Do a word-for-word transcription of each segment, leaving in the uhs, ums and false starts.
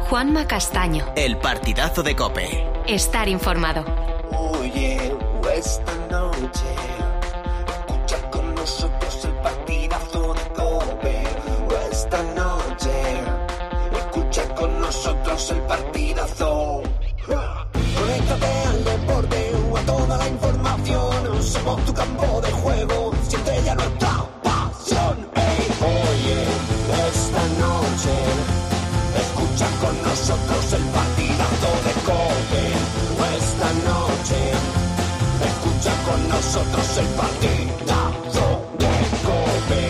Juanma Castaño. El partidazo de COPE. Estar informado. Oye, esta noche escucha con nosotros el partidazo de COPE. Esta noche escucha con nosotros el partidazo. Conéctate al deporte o a toda la información. Somos tu campo de juego, siente ya nuestra pasión. Hey, oye, esta noche escucha con nosotros el partidazo de COPE. Esta noche escucha con nosotros el partidazo de COPE.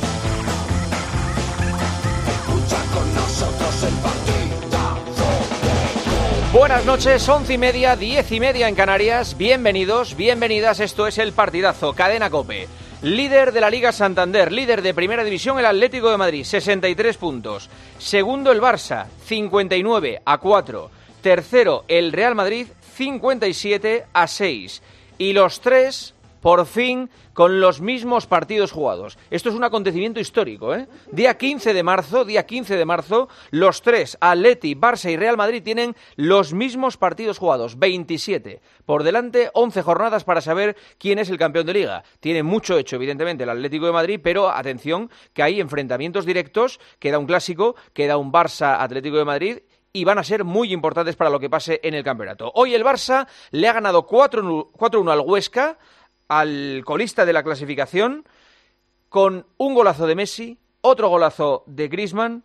Escucha con nosotros el partidazo de COPE. Buenas noches, once y media, diez y media en Canarias. Bienvenidos, bienvenidas, esto es el partidazo, Cadena COPE. Líder de la Liga Santander, líder de Primera División el Atlético de Madrid, sesenta y tres puntos. Segundo el Barça, cincuenta y nueve a cuatro. Tercero el Real Madrid, cincuenta y siete a seis. Y los tres, por fin, con los mismos partidos jugados. Esto es un acontecimiento histórico, ¿eh? Día quince de marzo, día quince de marzo, los tres, Atleti, Barça y Real Madrid, tienen los mismos partidos jugados, veintisiete. Por delante, once jornadas para saber quién es el campeón de Liga. Tiene mucho hecho, evidentemente, el Atlético de Madrid, pero atención, que hay enfrentamientos directos, queda un clásico, queda un Barça-Atlético de Madrid, y van a ser muy importantes para lo que pase en el campeonato. Hoy el Barça le ha ganado cuatro uno al Huesca, al colista de la clasificación, con un golazo de Messi, otro golazo de Griezmann,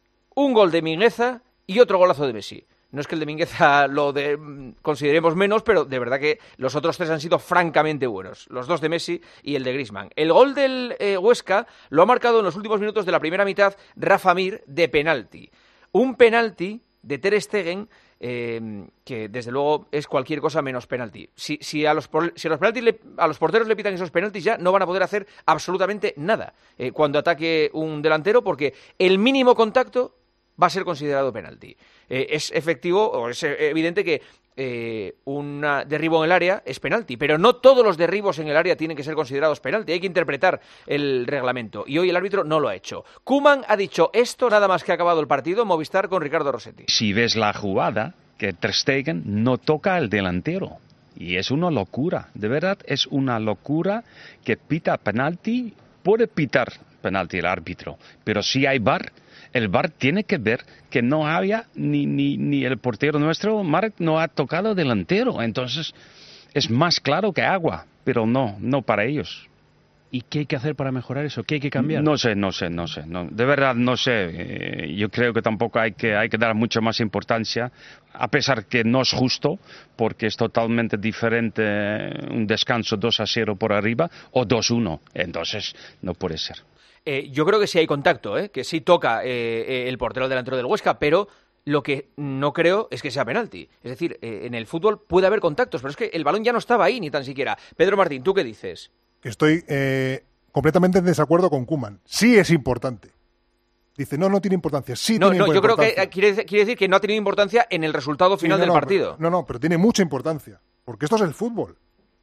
un gol de Mingueza y otro golazo de Messi. No es que el de Mingueza lo de, consideremos menos, pero de verdad que los otros tres han sido francamente buenos. Los dos de Messi y el de Griezmann. El gol del eh, Huesca lo ha marcado en los últimos minutos de la primera mitad Rafa Mir de penalti. Un penalti de Ter Stegen, eh, que desde luego es cualquier cosa menos penalti. Si, si, a, los, si a, los penaltis le, a los porteros le pitan esos penaltis ya no van a poder hacer absolutamente nada eh, cuando ataque un delantero, porque el mínimo contacto va a ser considerado penalti. Eh, es efectivo, o es evidente que eh, un derribo en el área es penalti, pero no todos los derribos en el área tienen que ser considerados penalti. Hay que interpretar el reglamento, y hoy el árbitro no lo ha hecho. Koeman ha dicho esto nada más que ha acabado el partido, Movistar con Ricardo Rossetti. Si ves la jugada, que Ter Stegen no toca al delantero. Y es una locura, de verdad es una locura que pita penalti. Puede pitar penalti el árbitro, pero si hay V A R, el V A R tiene que ver que no había ni, ni, ni el portero nuestro, Marc, no ha tocado delantero. Entonces es más claro que agua, pero no, no para ellos. ¿Y qué hay que hacer para mejorar eso? ¿Qué hay que cambiar? No sé, no sé, no sé. No, de verdad no sé. Eh, yo creo que tampoco hay que, hay que dar mucha más importancia, a pesar que no es justo, porque es totalmente diferente un descanso dos a cero por arriba o dos uno. Entonces no puede ser. Eh, yo creo que sí hay contacto, ¿eh? Que sí toca eh, el portero delantero del Huesca, pero lo que no creo es que sea penalti. Es decir, eh, en el fútbol puede haber contactos, pero es que el balón ya no estaba ahí ni tan siquiera. Pedro Martín, ¿tú qué dices? Estoy eh, completamente en desacuerdo con Koeman. Sí es importante. Dice, no, no tiene importancia. Sí no, tiene no, importancia. Yo creo que quiere, quiere decir que no ha tenido importancia en el resultado final sí, no, del no, partido. Pero, no, no, pero tiene mucha importancia. Porque esto es el fútbol.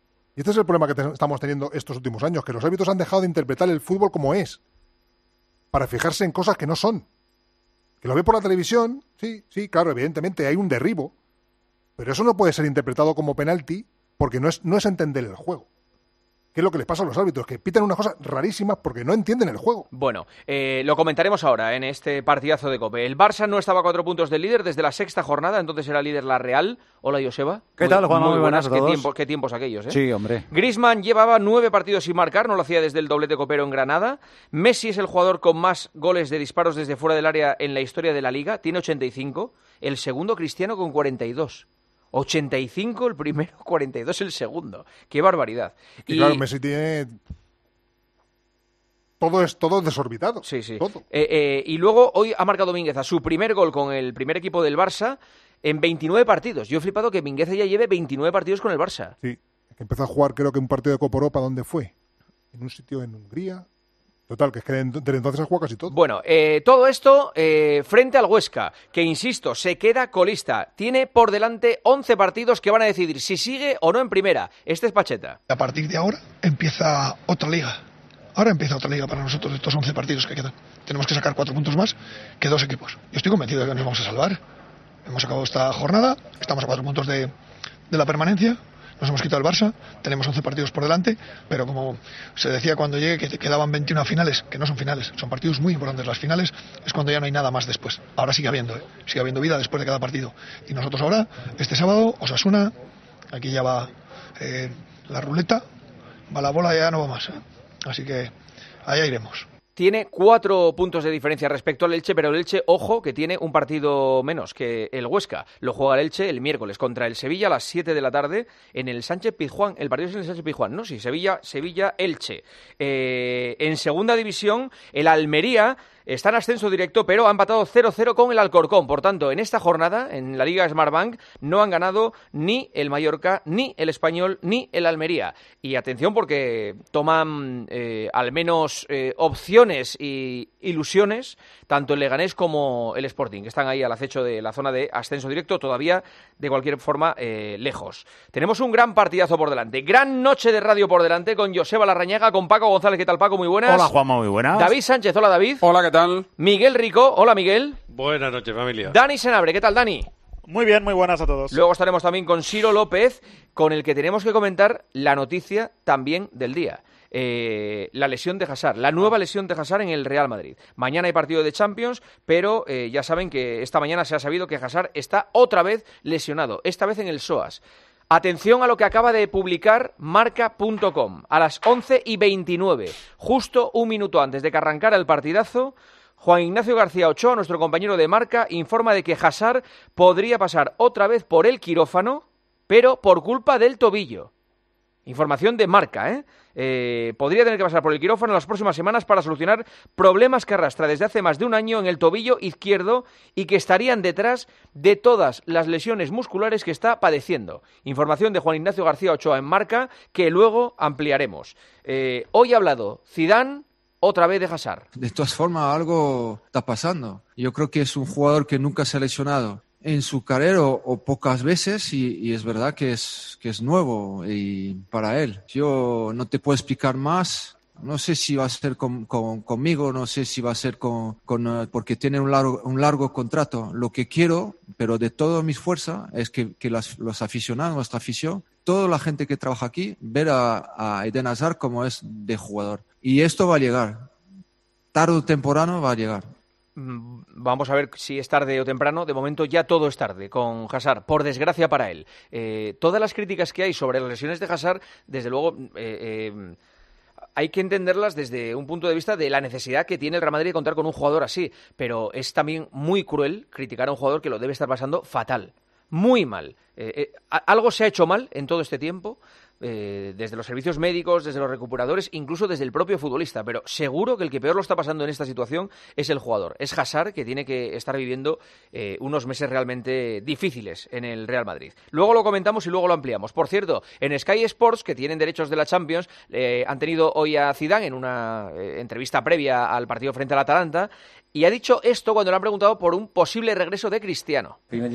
Y este es el problema que te, estamos teniendo estos últimos años, que los árbitros han dejado de interpretar el fútbol como es, para fijarse en cosas que no son. Que lo ve por la televisión, sí, sí, claro, evidentemente hay un derribo, pero eso no puede ser interpretado como penalti porque no es, no es entender el juego. ¿Qué es lo que les pasa a los árbitros? Que pitan unas cosas rarísimas porque no entienden el juego. Bueno, eh, lo comentaremos ahora en este partidazo de COPE. El Barça no estaba a cuatro puntos del líder desde la sexta jornada, entonces era líder la Real. Hola, Joseba. ¿Qué tal, Juan? Muy, muy buenas, buenas. a ¿Qué, todos? tiempo, qué tiempos aquellos, ¿eh? Sí, hombre. Griezmann llevaba nueve partidos sin marcar, no lo hacía desde el doblete copero en Granada. Messi es el jugador con más goles de disparos desde fuera del área en la historia de la Liga, tiene ochenta y cinco. El segundo, Cristiano, con cuarenta y dos. ochenta y cinco el primero, cuarenta y dos el segundo. ¡Qué barbaridad! Y, y claro, Messi tiene... Todo es todo desorbitado. Sí, sí. Todo. Eh, eh, y luego hoy ha marcado Mingueza su primer gol con el primer equipo del Barça en veintinueve partidos. Yo he flipado que Mingueza ya lleve veintinueve partidos con el Barça. Sí, que empezó a jugar creo que un partido de Copa Europa, ¿dónde fue? En un sitio en Hungría... Total, que es que desde entonces ha jugado casi todo. Bueno, eh, todo esto eh, frente al Huesca, que insisto, se queda colista. Tiene por delante once partidos que van a decidir si sigue o no en primera. Este es Pacheta. A partir de ahora empieza otra liga. Ahora empieza otra liga para nosotros, estos once partidos que quedan. Tenemos que sacar cuatro puntos más que dos equipos. Yo estoy convencido de que nos vamos a salvar. hemos acabado esta jornada, estamos a cuatro puntos de, de la permanencia, nos hemos quitado el Barça, tenemos once partidos por delante, pero como se decía cuando llegué que quedaban veintiuna finales, que no son finales, son partidos muy importantes. Las finales es cuando ya no hay nada más después. Ahora sigue habiendo, ¿eh? sigue habiendo vida después de cada partido. Y nosotros ahora, este sábado, Osasuna, aquí ya va eh, la ruleta, va la bola y ya no va más. ¿eh? Así que allá iremos. Tiene cuatro puntos de diferencia respecto al Elche, pero el Elche, ojo, que tiene un partido menos que el Huesca. Lo juega el Elche el miércoles contra el Sevilla a las siete de la tarde en el Sánchez Pizjuán. El partido es en el Sánchez Pizjuán, ¿no? Sí, Sevilla, Sevilla-Elche. Eh, en segunda división, el Almería está en ascenso directo, pero ha empatado cero cero con el Alcorcón. Por tanto, en esta jornada, en la Liga Smartbank, no han ganado ni el Mallorca, ni el Español, ni el Almería. Y atención porque toman eh, al menos eh, opciones y ilusiones tanto el Leganés como el Sporting, que están ahí al acecho de la zona de ascenso directo, todavía de cualquier forma eh, lejos. Tenemos un gran partidazo por delante, gran noche de radio por delante con Joseba Larrañaga, con Paco González. ¿Qué tal, Paco? Muy buenas. Hola, Juanma, muy buenas. David Sánchez, hola, David. Hola, ¿qué tal? Miguel Rico, hola, Miguel. Buenas noches, familia. Dani Senabre, ¿qué tal, Dani? Muy bien, muy buenas a todos. Luego estaremos también con Ciro López, con el que tenemos que comentar la noticia también del día. Eh, la lesión de Hazard, la nueva lesión de Hazard en el Real Madrid. Mañana hay partido de Champions, pero eh, ya saben que esta mañana se ha sabido que Hazard está otra vez lesionado, esta vez en el S O A S. Atención a lo que acaba de publicar marca punto com a las once y veintinueve, justo un minuto antes de que arrancara el partidazo. Juan Ignacio García Ochoa, nuestro compañero de Marca, informa de que Hazard podría pasar otra vez por el quirófano, pero por culpa del tobillo. Información de Marca, ¿eh? Eh, podría tener que pasar por el quirófano en las próximas semanas para solucionar problemas que arrastra desde hace más de un año en el tobillo izquierdo y que estarían detrás de todas las lesiones musculares que está padeciendo. Información de Juan Ignacio García Ochoa en Marca, que luego ampliaremos. Eh, hoy ha hablado Zidane otra vez de Hazard. De todas formas, algo está pasando. Yo creo que es un jugador que nunca se ha lesionado en su carrera o, o pocas veces y, y es verdad que es, que es nuevo y para él. Yo no te puedo explicar más. No sé si va a ser con, con, conmigo, no sé si va a ser con, con uh, porque tiene un largo, un largo contrato. Lo que quiero, pero de todas mis fuerzas, es que, que las, los aficionados, nuestra afición, toda la gente que trabaja aquí, ver a, a Eden Hazard como es de jugador. Y esto va a llegar. Tarde o temprano va a llegar. Vamos a ver si es tarde o temprano. De momento ya todo es tarde con Hazard, por desgracia para él. Eh, todas las críticas que hay sobre las lesiones de Hazard, desde luego, eh, eh, hay que entenderlas desde un punto de vista de la necesidad que tiene el Real Madrid de contar con un jugador así. Pero es también muy cruel criticar a un jugador que lo debe estar pasando fatal, muy mal. Eh, eh, algo se ha hecho mal en todo este tiempo. Eh, desde los servicios médicos, desde los recuperadores, incluso desde el propio futbolista, pero seguro que el que peor lo está pasando en esta situación es el jugador, es Hazard, que tiene que estar viviendo eh, unos meses realmente difíciles en el Real Madrid. Luego lo comentamos y luego lo ampliamos. Por cierto, en Sky Sports, que tienen derechos de la Champions, eh, han tenido hoy a Zidane en una eh, entrevista previa al partido frente al Atalanta, y ha dicho esto cuando le han preguntado por un posible regreso de Cristiano.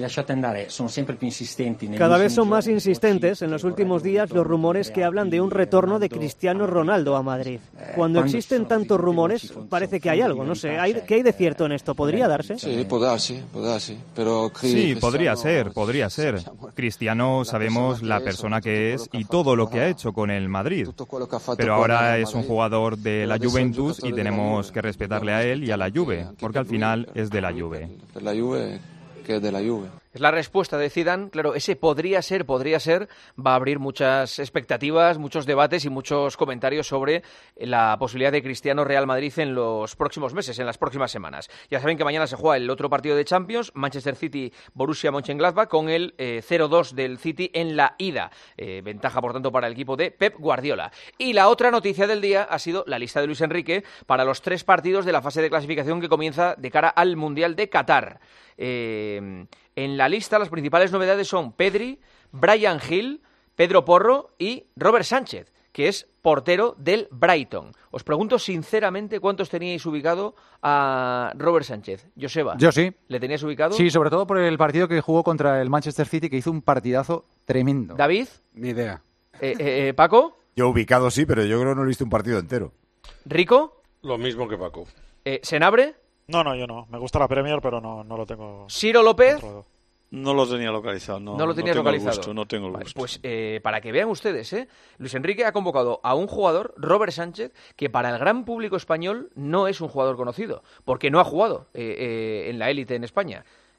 Cada vez son más insistentes en los últimos días los rumores que hablan de un retorno de Cristiano Ronaldo a Madrid. Cuando existen tantos rumores, parece que hay algo, no sé, ¿hay, ¿qué hay de cierto en esto? ¿Podría darse? Sí, puede darse, puede darse, pero... Sí, podría ser, podría ser. Cristiano sabemos la persona que es y todo lo que ha hecho con el Madrid. Pero ahora es un jugador de la Juventus y tenemos que respetarle a él y a la Juve, porque al final es de la Juve. La Juve, que es de la Juve. Es la respuesta de Zidane. Claro, ese podría ser, podría ser, va a abrir muchas expectativas, muchos debates y muchos comentarios sobre la posibilidad de Cristiano Real Madrid en los próximos meses, en las próximas semanas. Ya saben que mañana se juega el otro partido de Champions, Manchester City, Borussia Mönchengladbach, con el eh, cero dos del City en la ida. Eh, ventaja, por tanto, para el equipo de Pep Guardiola. Y la otra noticia del día ha sido la lista de Luis Enrique para los tres partidos de la fase de clasificación que comienza de cara al Mundial de Qatar. Eh, en la lista las principales novedades son Pedri, Bryan Gil, Pedro Porro y Robert Sánchez, que es portero del Brighton. Os pregunto sinceramente cuántos teníais ubicado a Robert Sánchez. Joseba. Yo sí. ¿Le tenías ubicado? Sí, sobre todo por el partido que jugó contra el Manchester City, que hizo un partidazo tremendo. ¿David? Ni idea. Eh, eh, ¿Paco? Yo ubicado sí, pero yo creo que no he visto un partido entero. ¿Rico? Lo mismo que Paco. Eh, ¿Senabre? No, no, yo no. Me gusta la Premier, pero no, no lo tengo. ¿Ciro López? controlado. No lo tenía localizado. No, no lo tenía no tengo localizado. El gusto, no tengo el Vale, gusto. pues eh, para que vean ustedes, ¿eh? Luis Enrique ha convocado a un jugador, Robert Sánchez, que para el gran público español no es un jugador conocido, porque no ha jugado eh, eh, en la élite en España.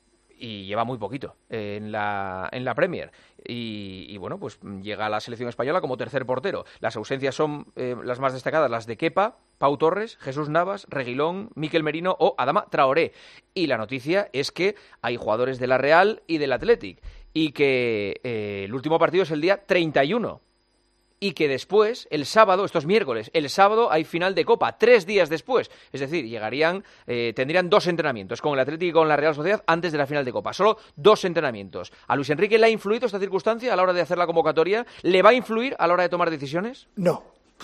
Y lleva muy poquito eh, en la en la Premier. Y, y bueno, pues llega a la selección española como tercer portero. Las ausencias son eh, las más destacadas, las de Kepa, Pau Torres, Jesús Navas, Reguilón, Mikel Merino o Adama Traoré. Y la noticia es que hay jugadores de la Real y del Athletic. Y que eh, el último partido es el día treinta y uno. Y que después, el sábado, esto es miércoles, el sábado hay final de Copa, tres días después. Es decir, llegarían, eh, tendrían dos entrenamientos con el Atlético y con la Real Sociedad antes de la final de Copa. Solo dos entrenamientos. ¿A Luis Enrique le ha influido esta circunstancia a la hora de hacer la convocatoria? ¿Le va a influir a la hora de tomar decisiones? No.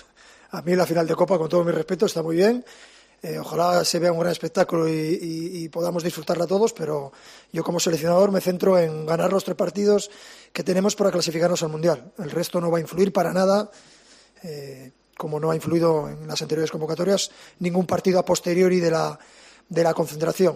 A mí la final de Copa, con todo mi respeto, está muy bien. Eh, ojalá se vea un gran espectáculo y, y, y podamos disfrutarla todos, pero yo como seleccionador me centro en ganar los tres partidos que tenemos para clasificarnos al Mundial. El resto no va a influir para nada, eh, como no ha influido en las anteriores convocatorias, ningún partido a posteriori de la, de la concentración.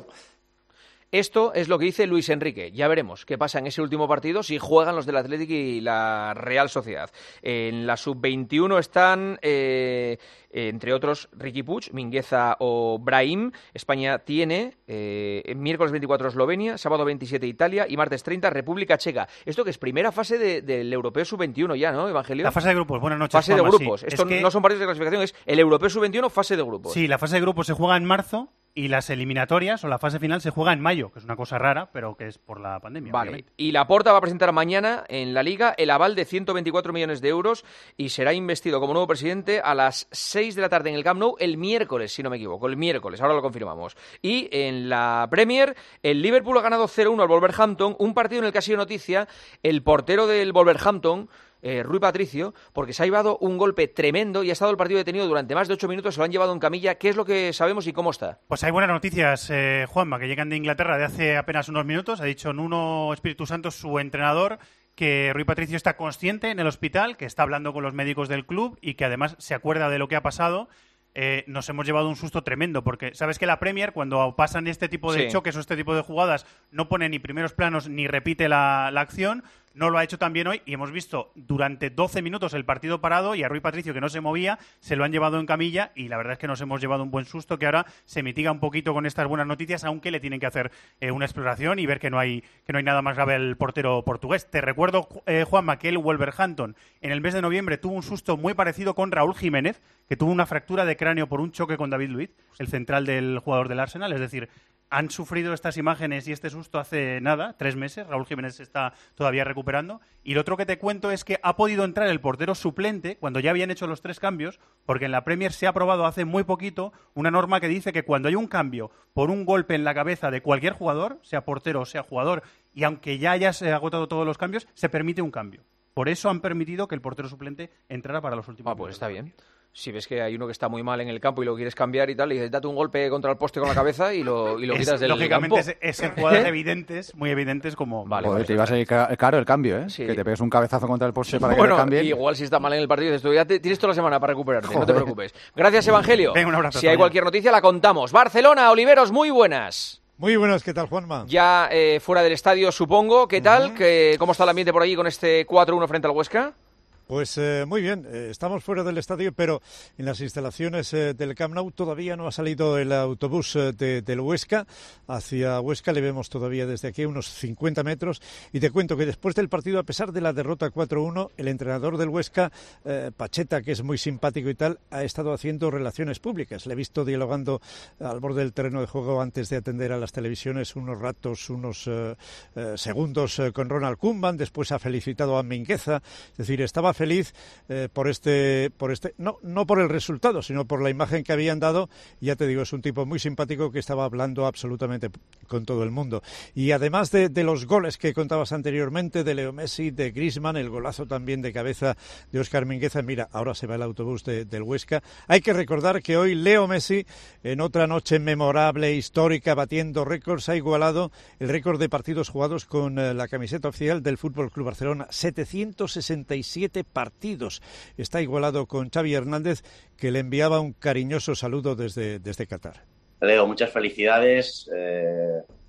Esto es lo que dice Luis Enrique. Ya veremos qué pasa en ese último partido si juegan los del Athletic y la Real Sociedad. En la sub veintiuno están, eh, entre otros, Riqui Puig, Mingueza o Brahim. España tiene eh, miércoles veinticuatro Eslovenia, sábado veintisiete Italia y martes treinta República Checa. Esto que es primera fase de, del Europeo sub veintiuno ya, ¿no, Evangelio? La fase de grupos. Buenas noches, Fase Juanma, de grupos. sí. Esto Es que... no son partidos de clasificación, es el Europeo sub veintiuno, fase de grupos. Sí, la fase de grupos se juega en marzo. Y las eliminatorias o la fase final se juega en mayo, que es una cosa rara, pero que es por la pandemia. Vale, obviamente. Y Laporta va a presentar mañana en la Liga el aval de ciento veinticuatro millones de euros y será investido como nuevo presidente a las seis de la tarde en el Camp Nou el miércoles, si no me equivoco, el miércoles, ahora lo confirmamos. Y en la Premier, el Liverpool ha ganado cero uno al Wolverhampton, un partido en el que ha sido noticia el portero del Wolverhampton, Eh, Rui Patricio, porque se ha llevado un golpe tremendo y ha estado el partido detenido durante más de ocho minutos, se lo han llevado en camilla. ¿Qué es lo que sabemos y cómo está? Pues hay buenas noticias, eh, Juanma, que llegan de Inglaterra de hace apenas unos minutos. Ha dicho Nuno Espíritu Santo, su entrenador, que Rui Patricio está consciente en el hospital, que está hablando con los médicos del club y que además se acuerda de lo que ha pasado. Eh, nos hemos llevado un susto tremendo, porque sabes que la Premier, cuando pasan este tipo de Sí. choques o este tipo de jugadas, no pone ni primeros planos ni repite la, la acción. No lo ha hecho también hoy y hemos visto durante doce minutos el partido parado y a Rui Patricio, que no se movía, se lo han llevado en camilla y la verdad es que nos hemos llevado un buen susto que ahora se mitiga un poquito con estas buenas noticias, aunque le tienen que hacer eh, una exploración y ver que no hay que no hay nada más grave al portero portugués. Te recuerdo, eh, Juanma, que el Wolverhampton en el mes de noviembre tuvo un susto muy parecido con Raúl Jiménez, que tuvo una fractura de cráneo por un choque con David Luiz, el central del jugador del Arsenal, es decir, han sufrido estas imágenes y este susto hace nada, tres meses. Raúl Jiménez se está todavía recuperando. Y lo otro que te cuento es que ha podido entrar el portero suplente cuando ya habían hecho los tres cambios, porque en la Premier se ha aprobado hace muy poquito una norma que dice que cuando hay un cambio por un golpe en la cabeza de cualquier jugador, sea portero o sea jugador, y aunque ya hayas agotado todos los cambios, se permite un cambio. Por eso han permitido que el portero suplente entrara para los últimos. Ah, pues está bien. Si ves que hay uno que está muy mal en el campo y lo quieres cambiar y tal, y dices, date un golpe contra el poste con la cabeza y lo, y lo Es, quitas del lógicamente campo. es, es en jugadas evidentes, muy evidentes como... Vale, Joder, vale, te iba a salir ca- caro el cambio, ¿eh? Sí. Que te pegues un cabezazo contra el poste para que Bueno, te cambien. igual si está mal en el partido, dices tú, ya te, tienes toda la semana para recuperarte, no te Joder. preocupes. Gracias, Evangelio. Venga, un abrazo, Si hay Toño. cualquier noticia, la contamos. Barcelona, Oliveros, muy buenas. Muy buenas, ¿qué tal, Juanma? Ya eh, fuera del estadio, supongo. ¿Qué tal? ¿Qué, ¿Cómo está el ambiente por allí con este cuatro uno frente al Huesca? Pues eh, muy bien, eh, estamos fuera del estadio, pero en las instalaciones eh, del Camp Nou todavía no ha salido el autobús eh, de, del Huesca. Hacia Huesca le vemos todavía desde aquí unos cincuenta metros. Y te cuento que después del partido, a pesar de la derrota cuatro uno, el entrenador del Huesca, eh, Pacheta, que es muy simpático y tal, ha estado haciendo relaciones públicas. Le he visto dialogando al borde del terreno de juego antes de atender a las televisiones unos ratos, unos eh, eh, segundos eh, con Ronald Koeman. Después ha felicitado a Mingueza. Es decir, estaba feliz eh, por este, por este, no, no por el resultado, sino por la imagen que habían dado. Ya te digo, es un tipo muy simpático que estaba hablando absolutamente con todo el mundo. Y además de, de los goles que contabas anteriormente, de Leo Messi, de Griezmann, el golazo también de cabeza de Óscar Mingueza, mira, ahora se va el autobús de, del Huesca. Hay que recordar que hoy Leo Messi, en otra noche memorable, histórica, batiendo récords, ha igualado el récord de partidos jugados con eh, la camiseta oficial del Fútbol Club Barcelona, setecientos sesenta y siete partidos. Está igualado con Xavi Hernández, que le enviaba un cariñoso saludo desde, desde Qatar. Leo, muchas felicidades. Eh,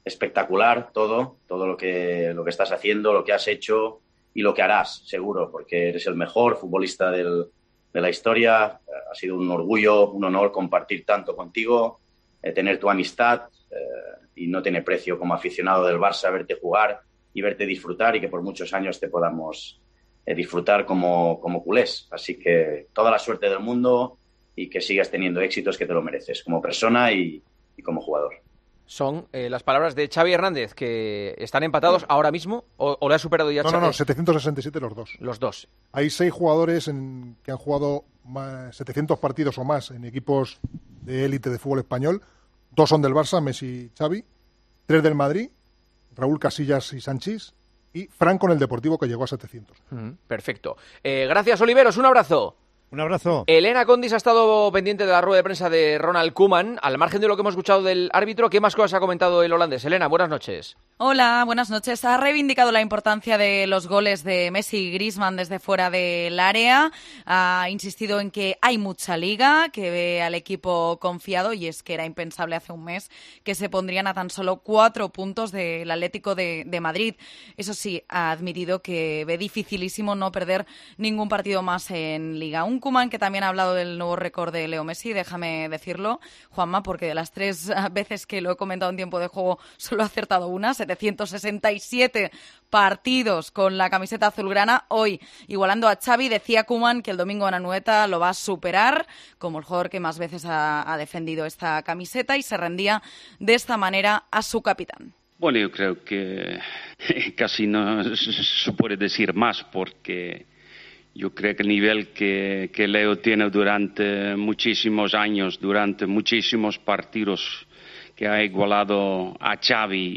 espectacular todo, todo lo que, lo que estás haciendo, lo que has hecho y lo que harás, seguro, porque eres el mejor futbolista del, de la historia. Ha sido un orgullo, un honor compartir tanto contigo, eh, tener tu amistad eh, y no tiene precio como aficionado del Barça verte jugar y verte disfrutar y que por muchos años te podamos eh, disfrutar como, como culés. Así que toda la suerte del mundo y que sigas teniendo éxitos, que te lo mereces como persona y, y como jugador. Son eh, las palabras de Xavi Hernández, que están empatados ahora mismo, o, o le ha superado ya No, Xavi. no, no, setecientos sesenta y siete los dos. Los dos. Hay seis jugadores en, que han jugado más, setecientos partidos o más en equipos de élite de fútbol español. Dos son del Barça, Messi y Xavi. Tres del Madrid, Raúl Casillas y Sanchís. Y Franco en el Deportivo, que llegó a setecientos. Mm, perfecto. Eh, gracias, Oliveros. Un abrazo. Un abrazo. Elena Condis ha estado pendiente de la rueda de prensa de Ronald Koeman. Al margen de lo que hemos escuchado del árbitro, ¿qué más cosas ha comentado el holandés? Elena, buenas noches. Hola, buenas noches. Ha reivindicado la importancia de los goles de Messi y Griezmann desde fuera del área. Ha insistido en que hay mucha liga, que ve al equipo confiado, y es que era impensable hace un mes que se pondrían a tan solo cuatro puntos del Atlético de, de Madrid. Eso sí, ha admitido que ve dificilísimo no perder ningún partido más en liga. Un Koeman que también ha hablado del nuevo récord de Leo Messi, déjame decirlo, Juanma, porque de las tres veces que lo he comentado en tiempo de juego solo ha acertado una, setecientos sesenta y siete partidos con la camiseta azulgrana. Hoy, igualando a Xavi, decía Koeman que el domingo en Anoeta lo va a superar como el jugador que más veces ha, ha defendido esta camiseta, y se rendía de esta manera a su capitán. Bueno, yo creo que casi no se puede decir más, porque yo creo que el nivel que, que Leo tiene durante muchísimos años, durante muchísimos partidos, que ha igualado a Xavi,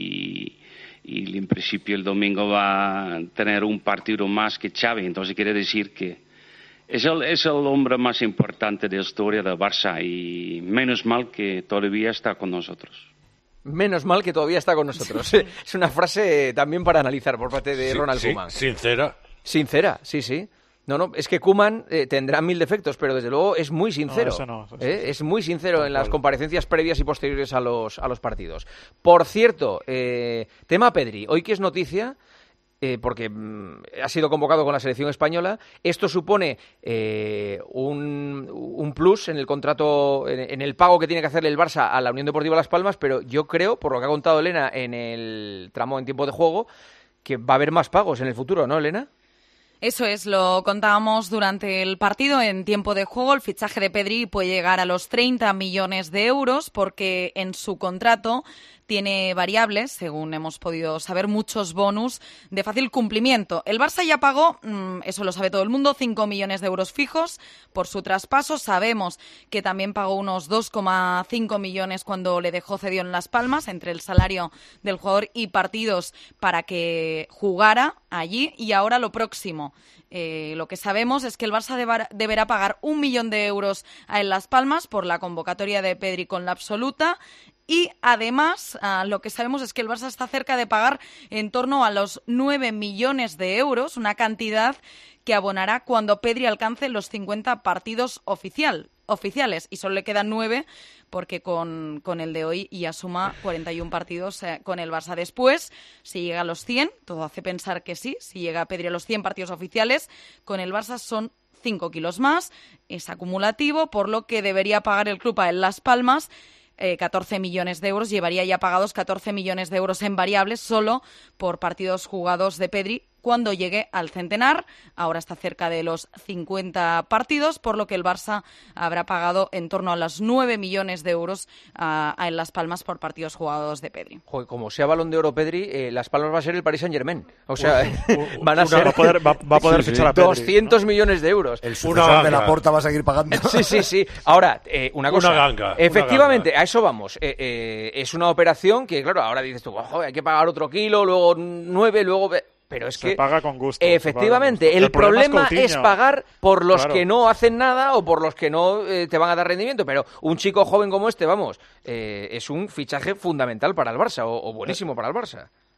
y, y en principio el domingo va a tener un partido más que Xavi. Entonces quiere decir que es el, es el hombre más importante de la historia del Barça, y menos mal que todavía está con nosotros. Menos mal que todavía está con nosotros. Es una frase también para analizar por parte de Sí, Ronald sí, Koeman. sincera. Sincera, sí, sí. No, no, es que Koeman eh, tendrá mil defectos, pero desde luego es muy sincero. No, eso no, eso ¿eh? sí. Es muy sincero Tal en las cual. comparecencias previas y posteriores a los, a los partidos. Por cierto, eh, tema Pedri. Hoy que es noticia, eh, porque mm, ha sido convocado con la selección española, esto supone eh, un, un plus en el contrato, en, en el pago que tiene que hacerle el Barça a la Unión Deportiva Las Palmas, pero yo creo, por lo que ha contado Elena en el tramo en tiempo de juego, que va a haber más pagos en el futuro, ¿no, Elena? Eso es, lo contábamos durante el partido en tiempo de juego. El fichaje de Pedri puede llegar a los treinta millones de euros porque en su contrato tiene variables, según hemos podido saber, muchos bonus de fácil cumplimiento. El Barça ya pagó, eso lo sabe todo el mundo, cinco millones de euros fijos por su traspaso. Sabemos que también pagó unos dos coma cinco millones cuando le dejó cedido en Las Palmas, entre el salario del jugador y partidos para que jugara allí. Y ahora lo próximo. Eh, lo que sabemos es que el Barça debar, deberá pagar un millón de euros a en Las Palmas por la convocatoria de Pedri con la absoluta. Y además, uh, lo que sabemos es que el Barça está cerca de pagar en torno a los nueve millones de euros, una cantidad que abonará cuando Pedri alcance los cincuenta partidos oficial, oficiales. Y solo le quedan nueve porque con, con el de hoy ya suma cuarenta y uno partidos eh, con el Barça. Después, si llega a los cien, todo hace pensar que sí, si llega Pedri a los cien partidos oficiales, con el Barça son cinco kilos más, es acumulativo, por lo que debería pagar el club a en Las Palmas Eh, catorce millones de euros, llevaría ya pagados catorce millones de euros en variables solo por partidos jugados de Pedri cuando llegue al centenar. Ahora está cerca de los cincuenta partidos, por lo que el Barça habrá pagado en torno a los nueve millones de euros a, a en Las Palmas por partidos jugados de Pedri. Joder, como sea Balón de Oro Pedri, eh, Las Palmas va a ser el Paris Saint-Germain. O sea, Uh, van a una, ser va a poder, va, va a poder sí, fichar sí. a Pedri, doscientos ¿no? millones de euros. El sucesor de Laporta va a seguir pagando. Sí, sí, sí. Ahora, eh, una cosa. Una ganga, Efectivamente, una ganga. a eso vamos. Eh, eh, es una operación que, claro, ahora dices tú, oh, hay que pagar otro kilo, luego nueve, luego... Pero es Se que paga con gusto. efectivamente, se paga con gusto. el, El problema problema, es Coutinho. es pagar por los Claro. que no hacen nada o por los que no eh, te van a dar rendimiento. Pero un chico joven como este, vamos, eh, es un fichaje fundamental para el Barça o, o buenísimo para el Barça.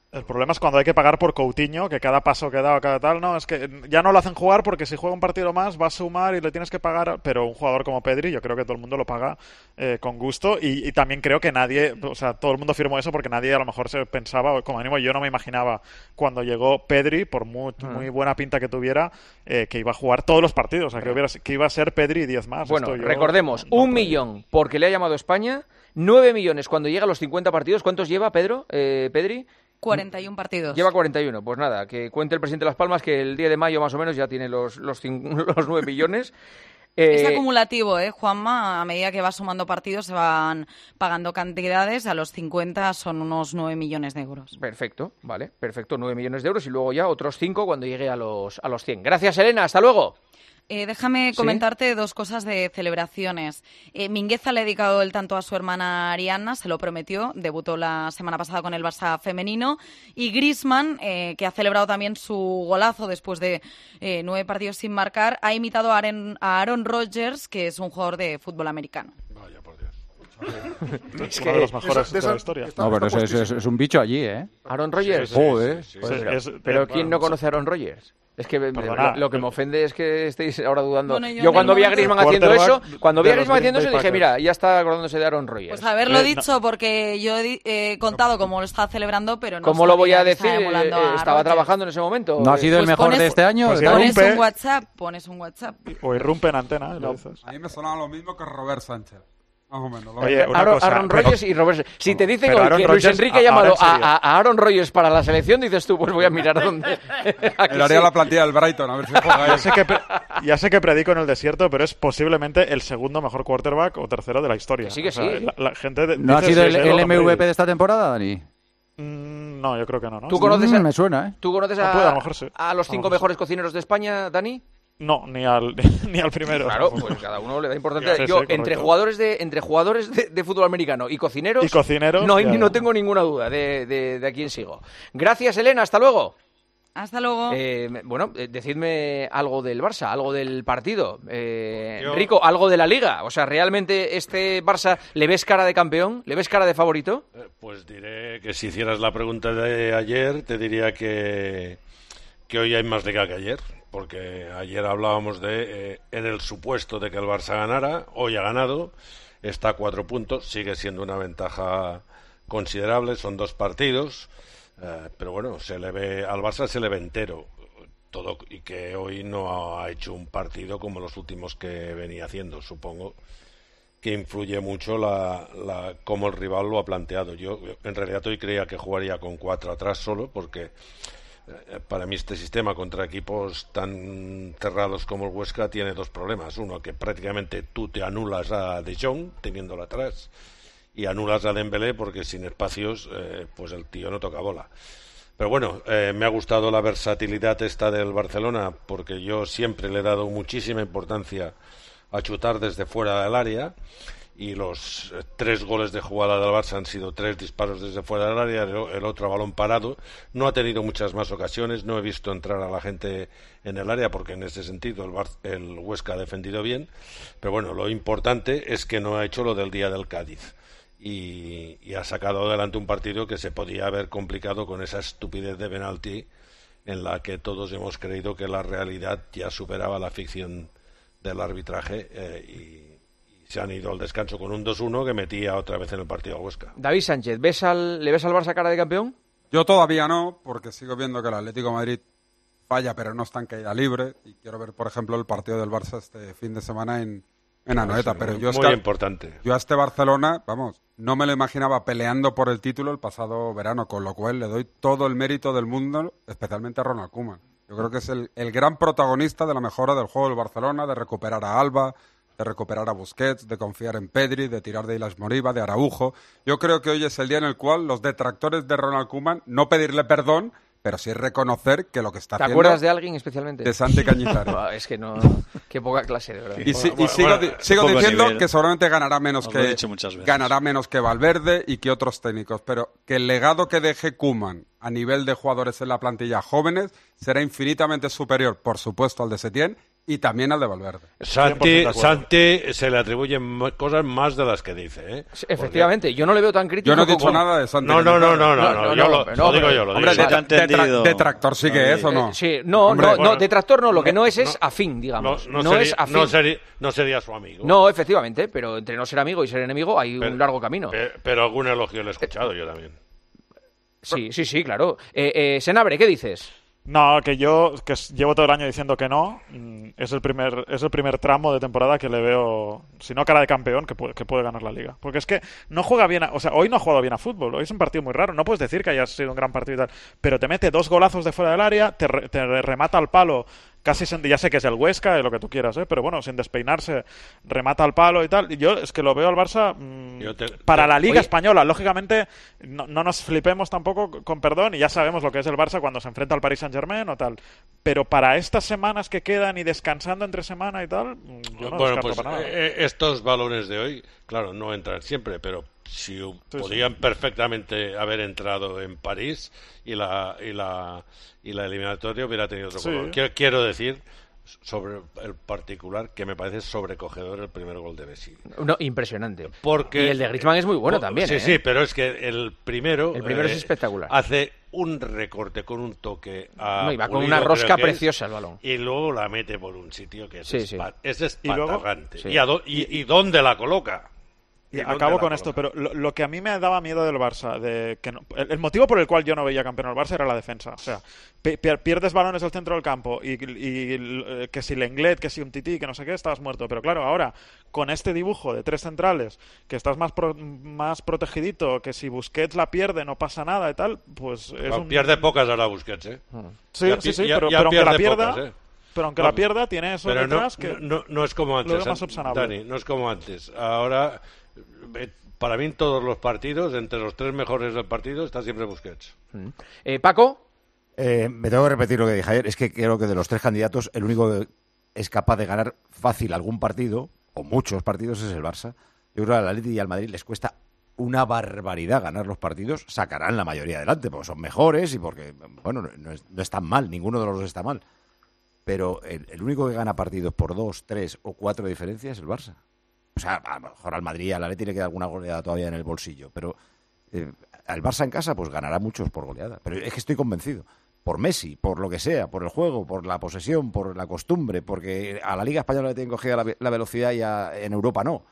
El problema es cuando hay que pagar por Coutinho, que cada paso que da o cada tal, no, es que ya no lo hacen jugar porque si juega un partido más va a sumar y le tienes que pagar, pero un jugador como Pedri yo creo que todo el mundo lo paga eh, con gusto y, y también creo que nadie, o sea, todo el mundo firmó eso porque nadie a lo mejor se pensaba, como mínimo yo no me imaginaba cuando llegó Pedri, por muy, mm. muy buena pinta que tuviera, eh, que iba a jugar todos los partidos, o sea, que, hubiera, que iba a ser Pedri y diez más. Bueno, Esto yo, recordemos, no, no un millón porque le ha llamado España, nueve millones cuando llega a los cincuenta partidos. ¿Cuántos lleva Pedro, eh, Pedri? cuarenta y uno partidos. Lleva cuarenta y uno, pues nada, que cuente el presidente de Las Palmas que el diez de mayo más o menos ya tiene los, los, los nueve millones. Eh... Es acumulativo, ¿eh, Juanma? A medida que va sumando partidos se van pagando cantidades, a los cincuenta son unos nueve millones de euros. Perfecto, vale, perfecto, nueve millones de euros y luego ya otros cinco cuando llegue a los, a los cien. Gracias, Elena, hasta luego. Eh, déjame ¿Sí? comentarte dos cosas de celebraciones. Eh, Mingueza le ha dedicado el tanto a su hermana Arianna, se lo prometió, debutó la semana pasada con el Barça femenino. Y Griezmann, eh, que ha celebrado también su golazo después de eh, nueve partidos sin marcar, ha imitado a Aaron, a Aaron Rodgers, que es un jugador de fútbol americano. Vaya, por Dios. Es que uno de los mejores de, esa, de la historia. No, pero es, es, es un bicho allí, ¿eh? Aaron Rodgers. Sí, sí, Joder. Sí, sí, sí, pero, es, pero ¿quién bueno, no conoce a Aaron Rodgers? Es que Perdona, lo, lo que me ofende es que estéis ahora dudando. Bueno, yo, yo cuando vi a Griezmann haciendo eso, cuando vi a Griezmann haciendo eso dije, mira, ya está acordándose de Aaron Rodgers. Pues haberlo eh, dicho no. porque yo he eh, contado cómo lo estaba celebrando, pero no ¿Cómo lo voy a decir? Eh, estaba Rodgers. trabajando en ese momento. ¿No ha sido pues el mejor pones, de este año? Pues pones un WhatsApp, pones un WhatsApp. O irrumpe en antena. No. A mí me sonaba lo mismo que Robert Sánchez. Más o menos. Oye, Aaron, cosa, Aaron Rodgers y Robert. Si te dicen hoy que Luis Enrique ha llamado a, a, a Aaron Rodgers para la selección, dices tú, pues voy a mirar dónde. Le haría sí. la plantilla del Brighton, a ver si juega ya, sé que, ya sé que predico en el desierto, pero es posiblemente el segundo mejor quarterback o tercero de la historia. Que sí, que o sea, sí. La, la gente de, ¿No ha sido el, el M V P de esta temporada, Dani? Mm, no, yo creo que no. ¿no? ¿Tú conoces a, mm, me suena, ¿eh? ¿Tú conoces a, no puede, a, lo mejor sí. a los cinco a mejores sí. cocineros de España, Dani? No, ni al ni al primero. Claro, pues cada uno le da importancia. Sí, Yo, sí, entre jugadores de entre jugadores de, de fútbol americano y cocineros, y cocineros no, hay, no tengo ninguna duda de, de, de a quién sigo. Gracias, Elena, hasta luego. Hasta luego. Eh, bueno, eh, decidme algo del Barça, algo del partido. Eh, Rico, algo de la Liga. O sea, ¿realmente este Barça le ves cara de campeón? ¿Le ves cara de favorito? Eh, pues diré que si hicieras la pregunta de ayer, te diría que, que hoy hay más Liga que ayer. Porque ayer hablábamos de, eh, en el supuesto de que el Barça ganara, hoy ha ganado, está a cuatro puntos, sigue siendo una ventaja considerable, son dos partidos, eh, pero bueno, se le ve al Barça se le ve entero, todo y que hoy no ha hecho un partido como los últimos que venía haciendo, supongo que influye mucho la, la cómo el rival lo ha planteado. Yo en realidad hoy creía que jugaría con cuatro atrás solo, porque para mí este sistema contra equipos tan cerrados como el Huesca tiene dos problemas. Uno, que prácticamente tú te anulas a De Jong teniéndolo atrás y anulas a Dembélé porque sin espacios eh, pues el tío no toca bola. Pero bueno, eh, me ha gustado la versatilidad esta del Barcelona, porque yo siempre le he dado muchísima importancia a chutar desde fuera del área, y los eh, tres goles de jugada del Barça han sido tres disparos desde fuera del área, el, el otro a balón parado. No ha tenido muchas más ocasiones, no he visto entrar a la gente en el área, porque en ese sentido el, Bar, el Huesca ha defendido bien, pero bueno, lo importante es que no ha hecho lo del día del Cádiz, y, y ha sacado adelante un partido que se podía haber complicado con esa estupidez de penalti en la que todos hemos creído que la realidad ya superaba la ficción del arbitraje, eh, y se han ido al descanso con un dos uno que metía otra vez en el partido a Huesca. David Sánchez, ¿ves al, ¿le ves al Barça cara de campeón? Yo todavía no, porque sigo viendo que el Atlético de Madrid falla, pero no está en caída libre, y quiero ver, por ejemplo, el partido del Barça este fin de semana en, en Anoeta. Sí, pero muy, yo es muy que, importante. Yo a este Barcelona, vamos, no me lo imaginaba peleando por el título el pasado verano, con lo cual le doy todo el mérito del mundo, especialmente a Ronald Koeman. Yo creo que es el, el gran protagonista de la mejora del juego del Barcelona, de recuperar a Alba, de recuperar a Busquets, de confiar en Pedri, de tirar de Ilas Moriba, de Araujo. Yo creo que hoy es el día en el cual los detractores de Ronald Koeman, no pedirle perdón, pero sí reconocer que lo que está ¿Te haciendo... ¿Te acuerdas de alguien especialmente? De Santi Cañizares. Es que no... Qué poca clase, de verdad. Y, si, bueno, y sigo, bueno, di, sigo diciendo nivel. que seguramente ganará menos que ganará menos que Valverde y que otros técnicos, pero que el legado que deje Koeman a nivel de jugadores en la plantilla jóvenes será infinitamente superior, por supuesto, al de Setién, Y también al de Valverde. Santi, Santi se le atribuyen cosas más de las que dice, ¿eh? Efectivamente, yo no le veo tan crítico. Yo no he dicho como... nada de Santi. No, no, no, no, no, no, yo lo, lo digo yo, lo Hombre, digo yo. detractor detractor sí que es, ¿o no? Eh, sí, no, Hombre, no, bueno, no, detractor no, lo que no es es afín, digamos. No, no, no sería, es afín. No sería, no sería su amigo. No, efectivamente, pero entre no ser amigo y ser enemigo hay pero, un largo camino. Pero, pero algún elogio le he escuchado yo también. Sí, sí, sí, claro. Eh, eh, Senabre, ¿qué dices? No, que yo que llevo todo el año diciendo que no. Es el primer es el primer tramo de temporada que le veo, si no cara de campeón, que puede, que puede ganar la Liga. Porque es que no juega bien, a, o sea, hoy no ha jugado bien a fútbol. Hoy es un partido muy raro. No puedes decir que haya sido un gran partido y tal, pero te mete dos golazos de fuera del área, te, re, te remata al palo. Casi sin, ya sé que es el Huesca, lo que tú quieras, ¿eh? Pero bueno, sin despeinarse, remata al palo y tal. Y yo es que lo veo al Barça mmm, te, para te, la Liga oye, Española. Lógicamente, no, no nos flipemos tampoco, con perdón, y ya sabemos lo que es el Barça cuando se enfrenta al Paris Saint-Germain o tal. Pero para estas semanas que quedan y descansando entre semana y tal, yo no bueno, descarto pues, para nada. Eh, estos balones de hoy, claro, no entran siempre, pero si sí, podían sí. perfectamente haber entrado en París y la y la y la eliminatoria hubiera tenido otro sí. color. Quiero, quiero decir sobre el particular que me parece sobrecogedor el primer gol de Messi. No, impresionante. Porque y el de Griezmann es muy bueno por, también. Sí, ¿eh? sí, pero es que el primero el primero eh, es espectacular. Hace un recorte con un toque a no, y va Pulido, con una rosca preciosa es, el balón. Y luego la mete por un sitio que es, sí, espa- sí. es Y, espatarrante. luego, sí. ¿Y, a do- y, ¿Y dónde la coloca? Y acabo con esto, pero lo, lo que a mí me daba miedo del Barça, de que no, el, el motivo por el cual yo no veía campeón al Barça era la defensa. O sea, pierdes balones al centro del campo y, y, y que si Lenglet, que si un Tití, que no sé qué, estabas muerto. Pero claro, ahora, con este dibujo de tres centrales, que estás más pro, más protegidito, que si Busquets la pierde no pasa nada y tal, pues es no, un... Pierde pocas ahora Busquets, ¿eh? Sí, ya, sí, sí, ya, pero, ya pero aunque la pierda... pocas, ¿eh? Pero aunque no, la pierda, tiene eso pero detrás no, que... No, no es como antes, más subsanable. Dani, no es como antes. Ahora... Para mí en todos los partidos, entre los tres mejores del partido, está siempre Busquets. Mm. Eh, ¿Paco? Eh, me tengo que repetir lo que dije ayer. Es que creo que de los tres candidatos, el único que es capaz de ganar fácil algún partido, o muchos partidos, es el Barça. Yo creo que al Atleti y al Madrid les cuesta una barbaridad ganar los partidos. Sacarán la mayoría adelante, porque son mejores y porque, bueno, no, es, no están mal, ninguno de los dos está mal. Pero el, el único que gana partidos por dos, tres o cuatro diferencias es el Barça. O sea, a lo mejor al Madrid y al Atleti le queda alguna goleada todavía en el bolsillo, pero eh, al Barça en casa pues ganará muchos por goleada. Pero es que estoy convencido, por Messi, por lo que sea, por el juego, por la posesión, por la costumbre, porque a la Liga Española le tienen cogida la, la velocidad y a, en Europa no.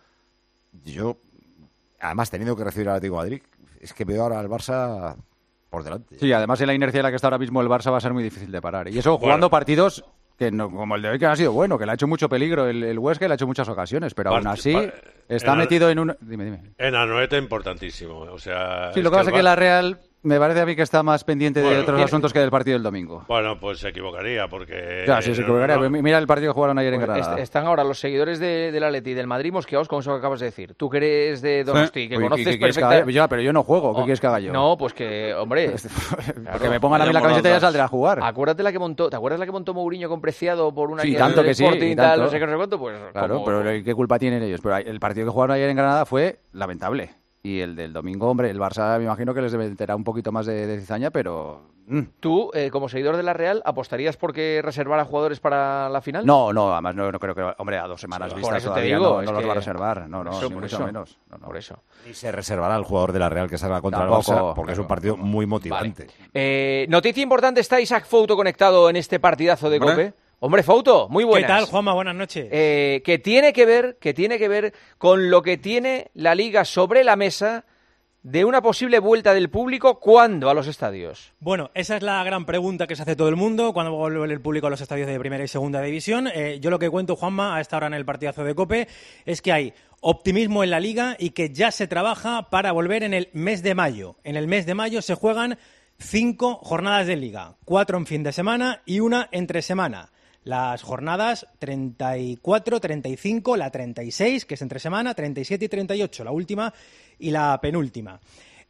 Yo, además teniendo que recibir al Atlético de Madrid, es que veo ahora al Barça por delante. Sí, además en la inercia en la que está ahora mismo el Barça va a ser muy difícil de parar. Y eso jugando bueno. partidos... que no, como el de hoy, que ha sido bueno, que le ha hecho mucho peligro el, el Huesca y le ha hecho muchas ocasiones, pero Part, aún así par, está en metido en un... Dime, dime. En Anoeta importantísimo, o sea... Sí, lo que pasa es que la Real me parece a mí que está más pendiente bueno, de otros mira, asuntos que del partido del domingo. Bueno, pues se equivocaría, porque... Ya, sí, se equivocaría. No, mira el partido que jugaron ayer pues en Granada. Est están ahora los seguidores de, del Atleti y del Madrid mosqueados con eso que acabas de decir. Tú que eres de Donosti, sí. que Oye, conoces ¿qué, qué perfectamente... Ya, pero yo no juego, ¿qué oh, quieres que haga yo? No, pues que, hombre... claro, que me pongan a mí la camiseta y ya saldré a jugar. Acuérdate la que montó, ¿te acuerdas la que montó Mourinho con Preciado por una sí, tanto que sí, y tal, no sé qué, no sé cuánto? Pues, claro, como... pero ¿qué culpa tienen ellos? Pero el partido que jugaron ayer en Granada fue lamentable. Y el del domingo, hombre, el Barça me imagino que les meterá un poquito más de, de cizaña, pero... Mm. ¿Tú, eh, como seguidor de la Real, apostarías por que reservara jugadores para la final? No, no, además no, no creo que... Hombre, a dos semanas sí, vistas todavía digo, no, no los que... va a reservar. No, no, eso, ni mucho eso, menos. No, no. Por eso. Y se reservará al jugador de la Real que salga contra Tampoco, el Barça, porque claro, es un partido muy motivante. Vale. Eh, noticia importante, está Isaac Fouto conectado en este partidazo de ¿Hombre? COPE. Hombre, Fouto, muy buenas. ¿Qué tal, Juanma? Buenas noches. Eh, que tiene que ver, que tiene que ver con lo que tiene la Liga sobre la mesa de una posible vuelta del público, ¿cuándo a los estadios? Bueno, esa es la gran pregunta que se hace todo el mundo, ¿cuándo va a volver el público a los estadios de primera y segunda división? Eh, yo lo que cuento, Juanma, a esta hora en el partidazo de COPE, es que hay optimismo en la Liga y que ya se trabaja para volver en el mes de mayo. En el mes de mayo se juegan cinco jornadas de Liga, cuatro en fin de semana y una entre semana. Las jornadas treinta y cuatro, treinta y cinco, la treinta y seis, que es entre semana, treinta y siete y treinta y ocho, la última y la penúltima.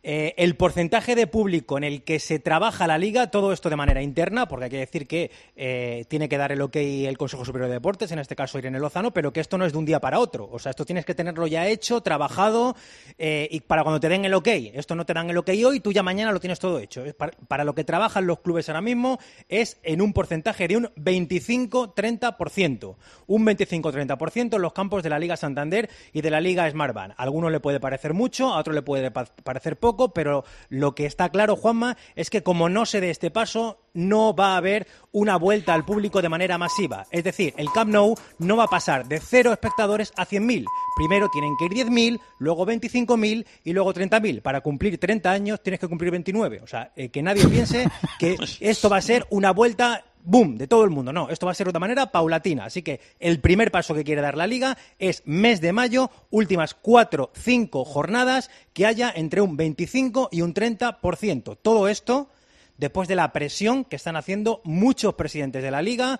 Eh, el porcentaje de público en el que se trabaja la Liga, todo esto de manera interna, porque hay que decir que eh, tiene que dar el ok el Consejo Superior de Deportes, en este caso Irene Lozano, pero que esto no es de un día para otro. O sea, esto tienes que tenerlo ya hecho, trabajado, eh, y para cuando te den el ok. Esto no te dan el ok hoy, tú ya mañana lo tienes todo hecho. Para, para lo que trabajan los clubes ahora mismo es en un porcentaje de un veinticinco a treinta por ciento. Un veinticinco a treinta por ciento en los campos de la Liga Santander y de la Liga Smartbank. A alguno le puede parecer mucho, a otro le puede pa- parecer poco, pero lo que está claro, Juanma, es que como no se dé este paso, no va a haber una vuelta al público de manera masiva. Es decir, el Camp Nou no va a pasar de cero espectadores a cien mil. Primero tienen que ir diez mil, luego veinticinco mil y luego treinta mil. Para cumplir treinta años tienes que cumplir veintinueve. O sea, eh, que nadie piense que esto va a ser una vuelta boom de todo el mundo. No, esto va a ser de manera paulatina. Así que el primer paso que quiere dar la Liga es mes de mayo, últimas cuatro, cinco jornadas, que haya entre un veinticinco y un treinta por ciento. Todo esto después de la presión que están haciendo muchos presidentes de la Liga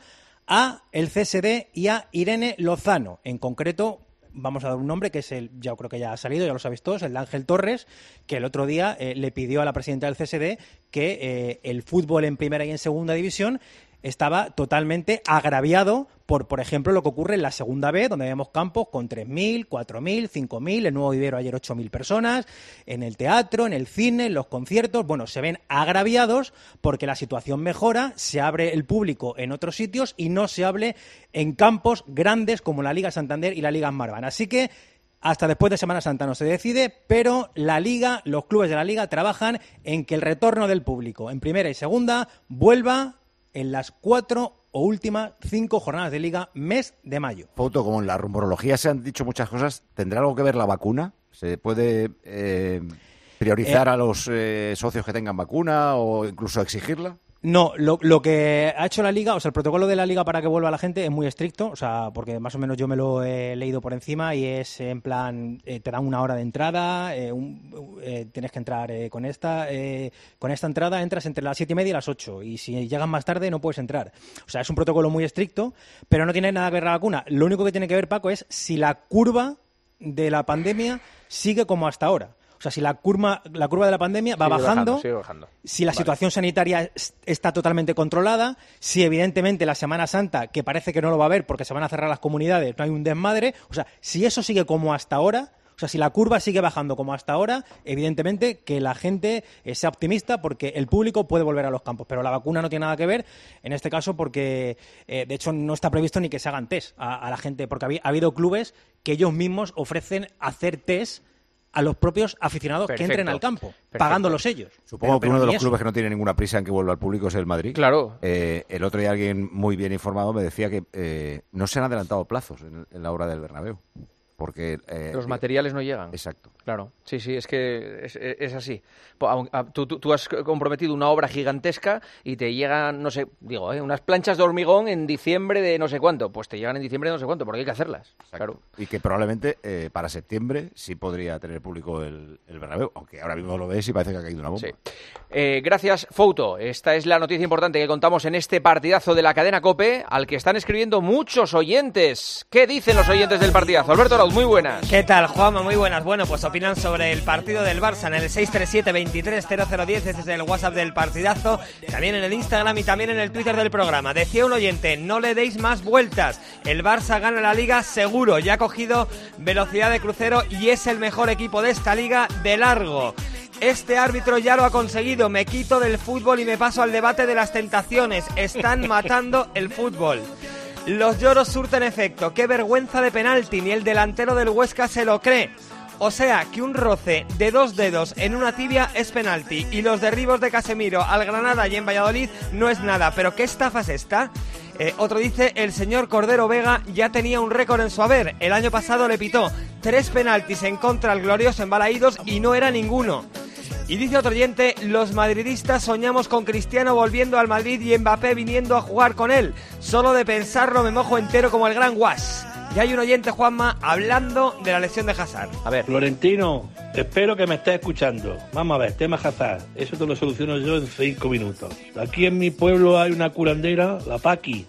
a el C S D y a Irene Lozano. En concreto, vamos a dar un nombre que es el, ya creo que ya ha salido, ya lo sabéis todos, el de Ángel Torres, que el otro día eh, le pidió a la presidenta del C S D que eh, el fútbol en primera y en segunda división estaba totalmente agraviado por, por ejemplo, lo que ocurre en la segunda B, donde vemos campos con tres mil, cuatro mil, cinco mil, el Nuevo Vivero ayer ocho mil personas, en el teatro, en el cine, en los conciertos. Bueno, se ven agraviados porque la situación mejora, se abre el público en otros sitios y no se abre en campos grandes como la Liga Santander y la Liga Smartbank. Así que hasta después de Semana Santa no se decide, pero la Liga, los clubes de la Liga trabajan en que el retorno del público en primera y segunda vuelva en las cuatro o últimas cinco jornadas de Liga, mes de mayo. Foto, como en la rumorología se han dicho muchas cosas, ¿tendrá algo que ver la vacuna? ¿Se puede eh, priorizar eh, a los eh, socios que tengan vacuna o incluso exigirla? No, lo, lo que ha hecho la Liga, o sea, el protocolo de la Liga para que vuelva la gente es muy estricto, o sea, porque más o menos yo me lo he leído por encima y es en plan, eh, te dan una hora de entrada, eh, un, eh, tienes que entrar eh, con esta eh, con esta entrada, entras entre las siete y media y las ocho, y si llegas más tarde no puedes entrar. O sea, es un protocolo muy estricto, pero no tiene nada que ver la vacuna. Lo único que tiene que ver, Paco, es si la curva de la pandemia sigue como hasta ahora. O sea, si la curva, la curva de la pandemia va sigue bajando, bajando, sigue bajando. Si la Vale. situación sanitaria es- está totalmente controlada, si evidentemente la Semana Santa, que parece que no lo va a haber porque se van a cerrar las comunidades, no hay un desmadre, o sea, si eso sigue como hasta ahora, o sea, si la curva sigue bajando como hasta ahora, evidentemente que la gente eh, sea optimista porque el público puede volver a los campos, pero la vacuna no tiene nada que ver en este caso porque, eh, de hecho, no está previsto ni que se hagan test a, a la gente, porque ha, ha habido clubes que ellos mismos ofrecen hacer test a los propios aficionados Perfecto. que entren al campo, Perfecto. pagándolos ellos. Supongo Pero- que pero uno de ni los eso. clubes que no tiene ninguna prisa en que vuelva al público es el Madrid. Claro. Eh, el otro día alguien muy bien informado me decía que eh, no se han adelantado plazos en, en la obra del Bernabéu. Porque eh, Los materiales no llegan. Exacto. Claro, sí, sí, es que es, es así. Po- aun- a- Tú, tú- tú has comprometido una obra gigantesca y te llegan, no sé, digo, ¿eh? unas planchas de hormigón en diciembre de no sé cuánto. Pues te llegan en diciembre de no sé cuánto, porque hay que hacerlas. Claro. Y que probablemente eh, para septiembre sí podría tener público el, el Bernabéu, aunque ahora mismo lo ves y parece que ha caído una bomba. Eh, gracias, Fouto. Esta es la noticia importante que contamos en este partidazo de la cadena COPE, al que están escribiendo muchos oyentes. ¿Qué dicen los oyentes del partidazo? Alberto Rauz, muy buenas. ¿Qué tal, Juanma? Muy buenas. Bueno, pues opinan sobre el partido del Barça en el seis tres siete, veintitrés cero cero diez. Ese es el WhatsApp del partidazo. También en el Instagram y también en el Twitter del programa. Decía un oyente, no le deis más vueltas. El Barça gana la Liga seguro. Ya ha cogido velocidad de crucero y es el mejor equipo de esta Liga de largo. Este árbitro ya lo ha conseguido. Me quito del fútbol y me paso al debate de las tentaciones. Están matando el fútbol. Los lloros surten efecto. Qué vergüenza de penalti. Ni el delantero del Huesca se lo cree. O sea, que un roce de dos dedos en una tibia es penalti. Y los derribos de Casemiro al Granada y en Valladolid no es nada. ¿Pero qué estafa es esta? Eh, otro dice, el señor Cordero Vega ya tenía un récord en su haber. El año pasado le pitó tres penaltis en contra al glorioso en Balaídos y no era ninguno. Y dice otro oyente, los madridistas soñamos con Cristiano volviendo al Madrid y Mbappé viniendo a jugar con él. Solo de pensarlo me mojo entero como el gran Guas. Y hay un oyente, Juanma, hablando de la lesión de Hazard. A ver. Florentino, espero que me estés escuchando. Vamos a ver, tema Hazard. Eso te lo soluciono yo en cinco minutos. Aquí en mi pueblo hay una curandera, la Paqui.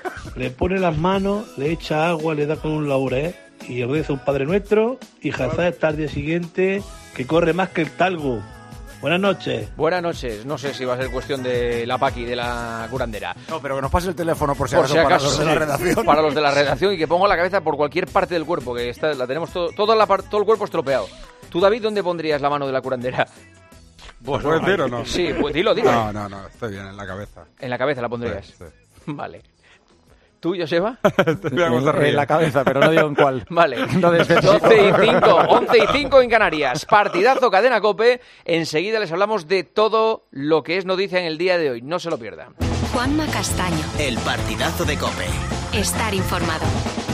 Le pone las manos, le echa agua, le da con un laurel y reza un Padre Nuestro y Hazard está al día siguiente que corre más que el talgo. Buenas noches. Buenas noches. No sé si va a ser cuestión de la Paqui, de la curandera. No, pero que nos pase el teléfono por si Por acaso, si acaso, para los de la sí. redacción. Para los de la redacción y que pongo la cabeza por cualquier parte del cuerpo, que está, la tenemos todo, toda la par- todo el cuerpo estropeado. ¿Tú, David, dónde pondrías la mano de la curandera? ¿Puedes decir o no? Sí, pues dilo, dilo. No, no, no, estoy bien, en la cabeza. En la cabeza la pondrías. Sí, sí. Vale. ¿Tú, Joseba? En, en la cabeza, pero no digo en cuál. Vale. No especifico. doce y cinco, once y cinco en Canarias. Partidazo, Cadena COPE. Enseguida les hablamos de todo lo que es noticia en el día de hoy. No se lo pierdan. Juanma Castaño. El partidazo de COPE. Estar informado.